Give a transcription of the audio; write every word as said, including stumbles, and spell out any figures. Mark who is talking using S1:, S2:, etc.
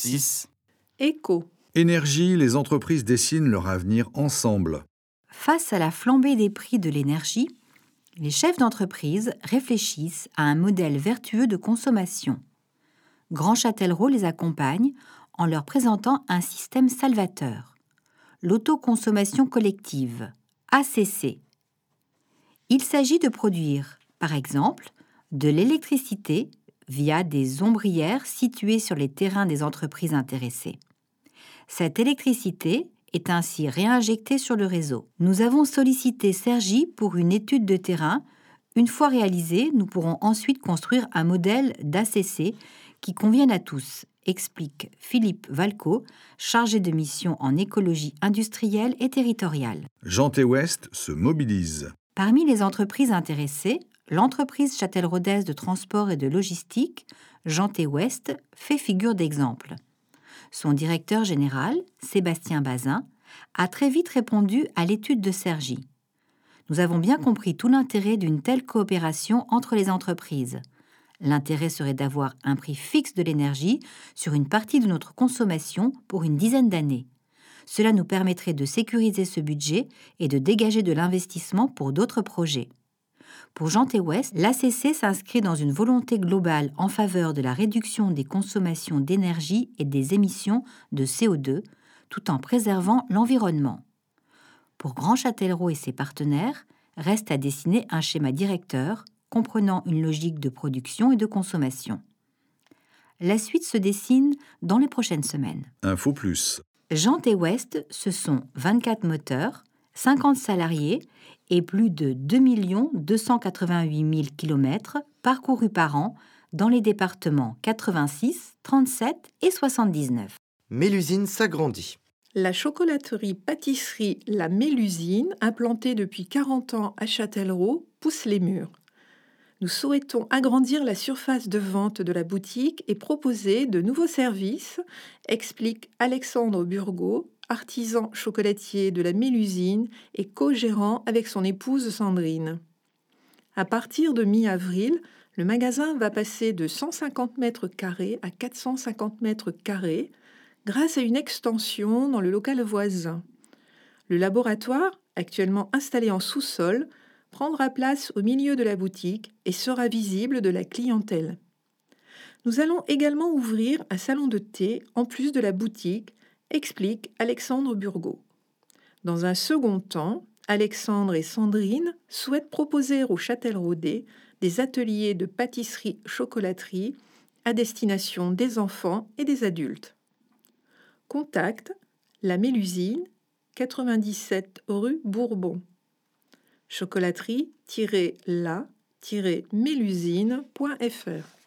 S1: six.
S2: Écho.
S3: Énergie, les entreprises dessinent leur avenir ensemble.
S4: Face à la flambée des prix de l'énergie, les chefs d'entreprise réfléchissent à un modèle vertueux de consommation. Grand Châtellerault les accompagne en leur présentant un système salvateur, l'autoconsommation collective, A C C. Il s'agit de produire, par exemple, de l'électricité via des ombrières situées sur les terrains des entreprises intéressées. Cette électricité est ainsi réinjectée sur le réseau. Nous avons sollicité Cergy pour une étude de terrain. Une fois réalisée, nous pourrons ensuite construire un modèle d'A C C qui convienne à tous, explique Philippe Valco, chargé de mission en écologie industrielle et territoriale.
S3: Jean T. West se mobilise.
S4: Parmi les entreprises intéressées, l'entreprise châtelleraudaise de transport et de logistique, Jean T. West, fait figure d'exemple. Son directeur général, Sébastien Bazin, a très vite répondu à l'étude de Cergy. Nous avons bien compris tout l'intérêt d'une telle coopération entre les entreprises. L'intérêt serait d'avoir un prix fixe de l'énergie sur une partie de notre consommation pour une dizaine d'années. Cela nous permettrait de sécuriser ce budget et de dégager de l'investissement pour d'autres projets. Pour Jean T. West, l'A C C s'inscrit dans une volonté globale en faveur de la réduction des consommations d'énergie et des émissions de C O deux, tout en préservant l'environnement. Pour Grand Châtellerault et ses partenaires, reste à dessiner un schéma directeur comprenant une logique de production et de consommation. La suite se dessine dans les prochaines semaines.
S3: Info plus.
S4: Jean T. West, ce sont vingt-quatre moteurs, cinquante salariés et plus de deux millions deux cent quatre-vingt-huit mille kilomètres parcourus par an dans les départements quatre-vingt-six, trente-sept et soixante-dix-neuf.
S1: Mélusine s'agrandit.
S2: La chocolaterie-pâtisserie La Mélusine, implantée depuis quarante ans à Châtellerault, pousse les murs. Nous souhaitons agrandir la surface de vente de la boutique et proposer de nouveaux services, explique Alexandre Burgot, artisan chocolatier de la Mélusine et co-gérant avec son épouse Sandrine. À partir de mi-avril, le magasin va passer de cent cinquante mètres carrés à quatre cent cinquante mètres carrés grâce à une extension dans le local voisin. Le laboratoire, actuellement installé en sous-sol, prendra place au milieu de la boutique et sera visible de la clientèle. Nous allons également ouvrir un salon de thé en plus de la boutique, explique Alexandre Burgot. Dans un second temps, Alexandre et Sandrine souhaitent proposer aux Châtelleraudais des ateliers de pâtisserie-chocolaterie à destination des enfants et des adultes. Contact La Mélusine, quatre-vingt-dix-sept rue Bourbon. chocolaterie-la-mélusine point f r